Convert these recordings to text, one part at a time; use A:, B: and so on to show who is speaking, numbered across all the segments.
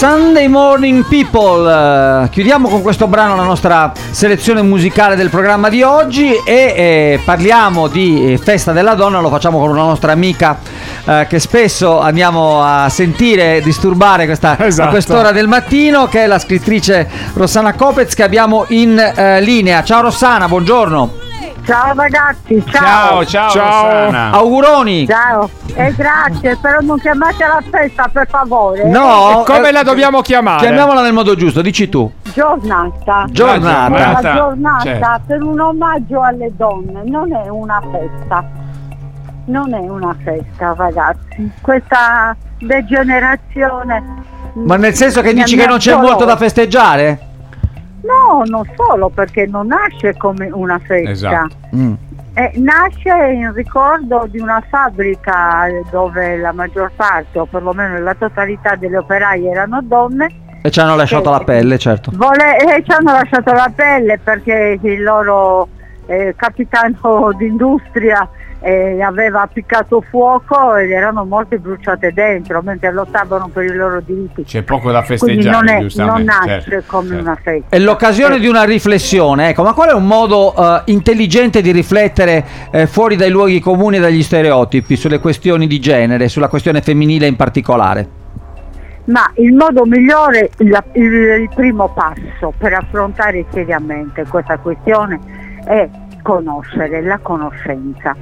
A: Sunday Morning People. Chiudiamo con questo brano la nostra selezione musicale del programma di oggi e parliamo di Festa della Donna. Lo facciamo con una nostra amica che spesso andiamo a sentire disturbare a quest'ora del mattino, che è la scrittrice Rossana Copez, che abbiamo in linea. Ciao Rossana, buongiorno.
B: Ciao ragazzi, ciao
A: Rossana. Auguroni.
B: Ciao e grazie, però non chiamate la festa per favore.
A: No,
C: come la dobbiamo chiamare?
A: Chiamiamola nel modo giusto, dici tu.
B: Giornata.
A: È
B: una giornata
C: certo,
B: per un omaggio alle donne, non è una festa. Non è una festa, ragazzi. Questa degenerazione.
A: Ma nel senso che dici che non c'è molto da festeggiare?
B: No, non solo, perché non nasce come una festa.
C: Esatto.
B: Nasce in ricordo di una fabbrica dove la maggior parte, o perlomeno la totalità delle operaie erano donne.
A: E ci hanno lasciato la pelle, certo.
B: Ci hanno lasciato la pelle perché il loro capitano d'industria aveva appiccato fuoco ed erano morte bruciate dentro mentre lottavano per i loro diritti.
C: C'è poco da festeggiare.
B: Quindi non nasce come una festa.
A: È l'occasione di una riflessione, ecco. Ma qual è un modo intelligente di riflettere fuori dai luoghi comuni e dagli stereotipi sulle questioni di genere, sulla questione femminile in particolare?
B: Ma il modo migliore, il primo passo per affrontare seriamente questa questione è conoscere, la conoscenza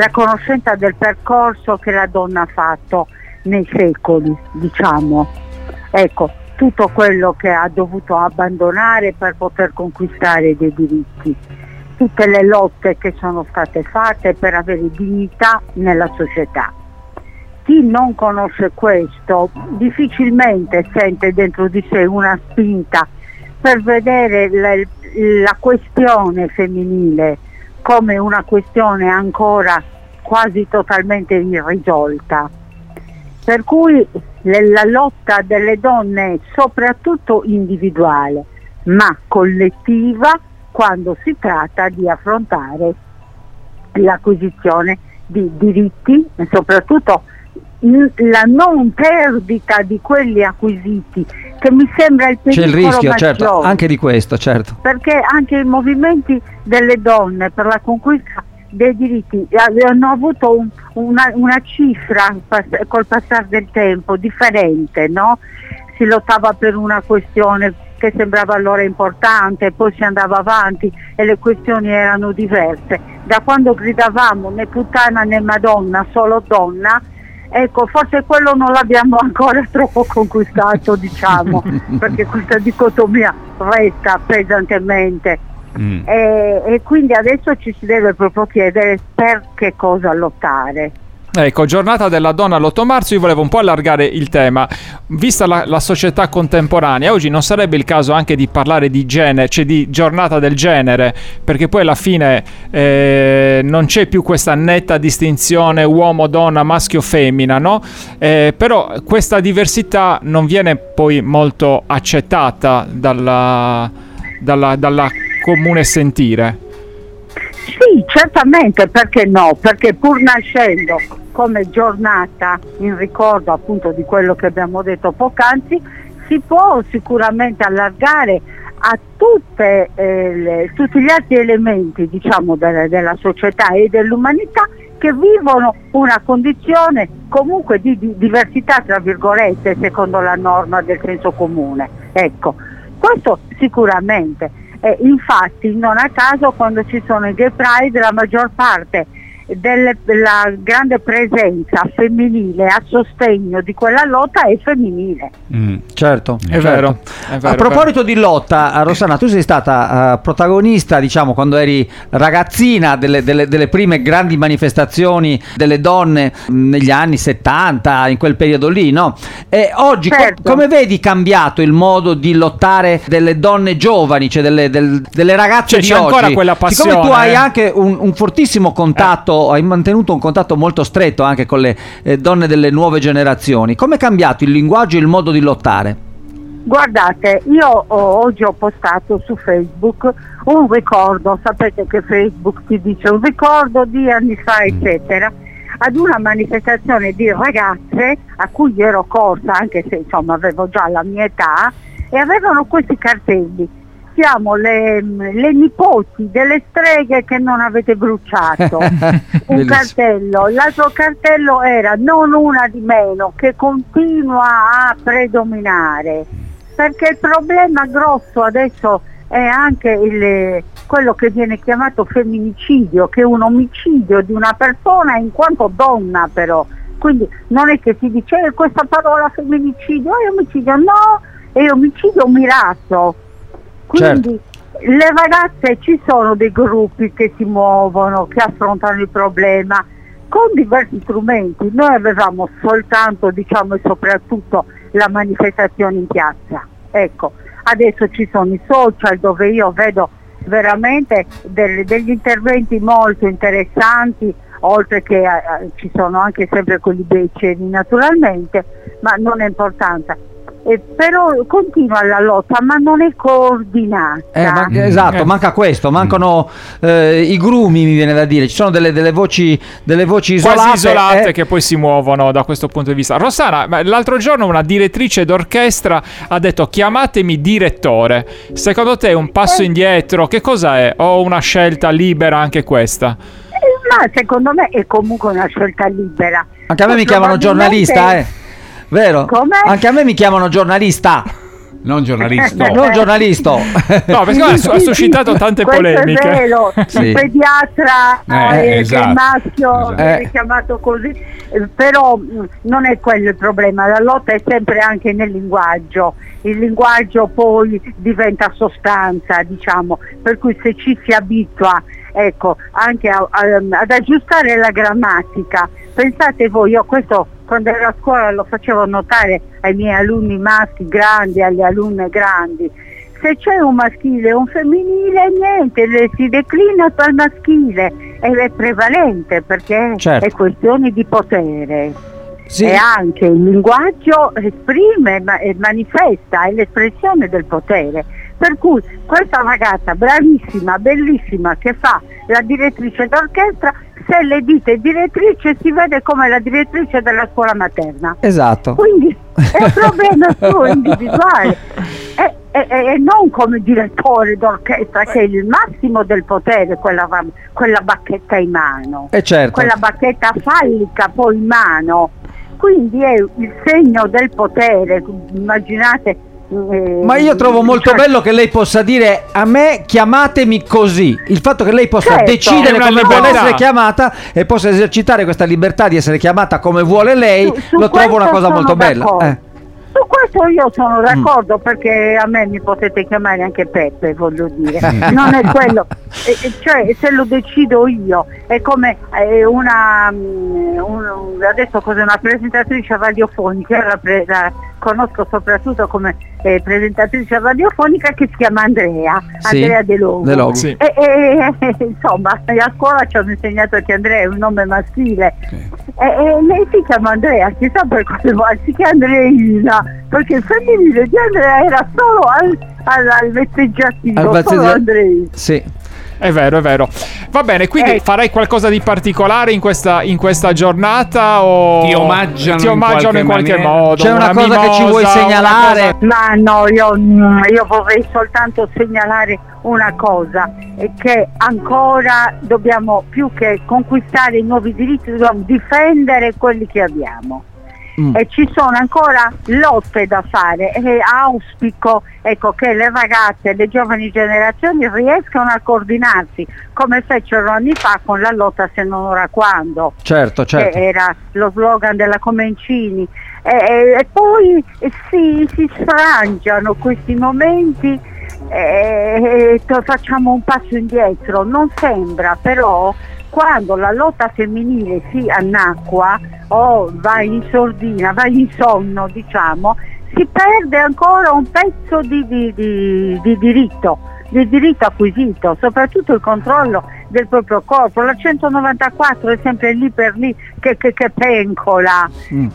B: del percorso che la donna ha fatto nei secoli, diciamo. Ecco, tutto quello che ha dovuto abbandonare per poter conquistare dei diritti, tutte le lotte che sono state fatte per avere dignità nella società. Chi non conosce questo difficilmente sente dentro di sé una spinta per vedere la questione femminile come una questione ancora quasi totalmente irrisolta. Per cui la lotta delle donne è soprattutto individuale, ma collettiva quando si tratta di affrontare l'acquisizione di diritti e soprattutto la non perdita di quelli acquisiti, che mi sembra il pericolo
A: maggiore. C'è il rischio,
B: maggiore,
A: certo, anche di questo, certo.
B: perché anche i movimenti delle donne per la conquista dei diritti hanno avuto una cifra col passare del tempo differente, no? Si lottava per una questione che sembrava allora importante, poi si andava avanti e le questioni erano diverse. Da quando gridavamo né puttana né madonna, solo donna, ecco, forse quello non l'abbiamo ancora troppo conquistato, diciamo, perché questa dicotomia resta pesantemente. E quindi adesso ci si deve proprio chiedere per che cosa lottare.
C: Ecco, giornata della donna l'8 marzo, io volevo un po' allargare il tema. Vista la società contemporanea, oggi non sarebbe il caso anche di parlare di genere, cioè di giornata del genere, perché poi alla fine non c'è più questa netta distinzione uomo-donna, maschio-femmina, no? Però questa diversità non viene poi molto accettata dalla comune sentire.
B: Sì, certamente, perché no? Perché pur nascendo come giornata in ricordo appunto di quello che abbiamo detto poc'anzi, si può sicuramente allargare a tutti gli altri elementi, diciamo, della società e dell'umanità che vivono una condizione comunque di diversità, tra virgolette, secondo la norma del senso comune. Ecco, questo sicuramente. Infatti non a caso quando ci sono i Gay Pride la maggior parte della grande presenza femminile a sostegno di quella lotta è femminile.
A: Certo,
C: è vero.
A: A proposito di lotta, Rossana, tu sei stata protagonista, diciamo, quando eri ragazzina delle prime grandi manifestazioni delle donne negli anni 70, in quel periodo lì, no? E oggi
B: certo.
A: Come vedi cambiato il modo di lottare delle donne giovani, cioè delle ragazze di
C: c'è
A: oggi?
C: ancora quella passione.
A: Siccome tu hai anche un fortissimo contatto, hai mantenuto un contatto molto stretto anche con le donne delle nuove generazioni, come è cambiato il linguaggio e il modo di lottare?
B: Guardate, io oggi ho postato su Facebook un ricordo, sapete che Facebook ti dice un ricordo di anni fa, eccetera. ad una manifestazione di ragazze a cui ero corsa, anche se insomma avevo già la mia età, e avevano questi cartelli: siamo le nipoti delle streghe che non avete bruciato. Un cartello, l'altro cartello era: non una di meno che continua a predominare, perché il problema grosso adesso è anche quello che viene chiamato femminicidio, che è un omicidio di una persona in quanto donna, però. Quindi non è che si dice questa parola femminicidio, è omicidio, no, è omicidio mirato. Quindi le ragazze, ci sono dei gruppi che si muovono, che affrontano il problema con diversi strumenti. Noi avevamo soltanto, diciamo, e soprattutto la manifestazione in piazza. Ecco, adesso ci sono i social, dove io vedo veramente degli interventi molto interessanti, oltre che ci sono anche sempre quelli beceri naturalmente, ma non è importanza. Però continua la lotta, ma non è coordinata.
A: Esatto, manca questo, mancano i grumi, mi viene da dire. Ci sono delle voci isolate,
C: quasi isolate, che poi si muovono da questo punto di vista. Rossana, l'altro giorno una direttrice d'orchestra ha detto: chiamatemi direttore. Secondo te è un passo indietro? Che cosa è? O una scelta libera anche questa?
B: Ma secondo me è comunque una scelta libera.
A: Anche a me mi chiamano giornalista, vero?
B: Come?
A: Anche a me mi chiamano giornalista.
D: Non giornalista.
A: Non giornalista.
C: No, perché ha suscitato tante polemiche.
B: È vero.
A: Sì.
B: Il pediatra
D: esatto.
B: che il maschio viene chiamato così, però non è quello il problema. La lotta è sempre anche nel linguaggio. Il linguaggio poi diventa sostanza, diciamo, per cui se ci si abitua, ecco, anche ad aggiustare la grammatica. Pensate voi, io questo quando ero a scuola lo facevo notare ai miei alunni maschi grandi, alle alunne grandi: se c'è un maschile e un femminile, niente, si declina al maschile, è prevalente, perché è questione di potere.
A: Sì.
B: E anche il linguaggio esprime e manifesta, è l'espressione del potere. Per cui questa ragazza bravissima, bellissima, che fa la direttrice d'orchestra, se le dite direttrice si vede come la direttrice della scuola materna.
A: Esatto.
B: Quindi è un problema suo individuale e non come direttore d'orchestra, che è il massimo del potere, quella bacchetta in mano,
A: certo.
B: Quella bacchetta fallica poi in mano. Quindi è il segno del potere, immaginate.
A: Ma io trovo molto bello che lei possa dire: a me chiamatemi così. Il fatto che lei possa decidere come vuole essere chiamata e possa esercitare questa libertà di essere chiamata come vuole lei, lo trovo una cosa molto bella.
B: Su questo io sono d'accordo, perché a me mi potete chiamare anche Peppe, voglio dire, non è quello, cioè se lo decido io. È come adesso cos'è, una presentatrice radiofonica, la conosco soprattutto come presentatrice radiofonica, che si chiama Andrea De Logo.
A: Sì.
B: Insomma, a scuola ci hanno insegnato che Andrea è un nome maschile, e lei si chiama Andrea, chissà per quale si chiama Andreina, perché il femminile di Andrea era solo al vezzeggiativo, solo Andrei.
A: Sì.
C: È vero. Va bene, quindi farai qualcosa di particolare in questa giornata, o
D: ti omaggiano
C: in qualche modo?
A: C'è una cosa che ci vuoi segnalare?
B: Ma no, io vorrei soltanto segnalare una cosa, è che ancora dobbiamo, più che conquistare i nuovi diritti, dobbiamo difendere quelli che abbiamo. E ci sono ancora lotte da fare, e auspico, ecco, che le ragazze, le giovani generazioni riescano a coordinarsi come fecero anni fa con la lotta se non ora quando,
A: certo.
B: che era lo slogan della Comencini, e poi si sfrangiano questi momenti e facciamo un passo indietro. Non sembra, però quando la lotta femminile si annacqua o va in sordina, va in sonno, diciamo, si perde ancora un pezzo di diritto acquisito, soprattutto il controllo del proprio corpo. La 194 è sempre lì per lì che pencola,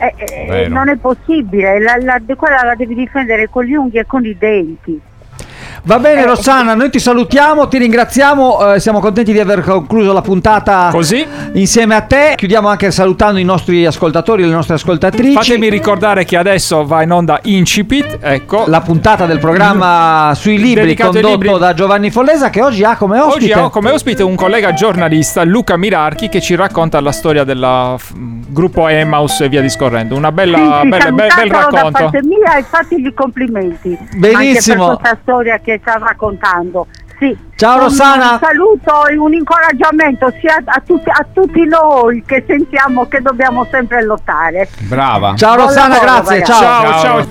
B: non è possibile, quella la devi difendere con gli unghie e con i denti.
A: Va bene Rossana, noi ti salutiamo, ti ringraziamo, siamo contenti di aver concluso la puntata
C: così
A: insieme a te. Chiudiamo anche salutando i nostri ascoltatori e le nostre ascoltatrici.
C: Fatemi ricordare che adesso va in onda Incipit, ecco,
A: la puntata del programma sui libri
C: dedicato
A: condotto da Giovanni Follesa, che oggi ha come ospite.
C: Oggi ho come ospite un collega giornalista, Luca Mirarchi, che ci racconta la storia del gruppo Emmaus e via discorrendo. Una bella, bel racconto.
B: Da parte mia e fatigli complimenti.
A: Benissimo.
B: Anche per questa storia che sta raccontando. Sì.
A: Ciao Rossana.
B: Un saluto e un incoraggiamento sia a tutti noi che sentiamo che dobbiamo sempre lottare.
D: Brava.
A: Ciao Rossana, grazie.
B: Ragazzi.
A: Ciao.
C: Ciao.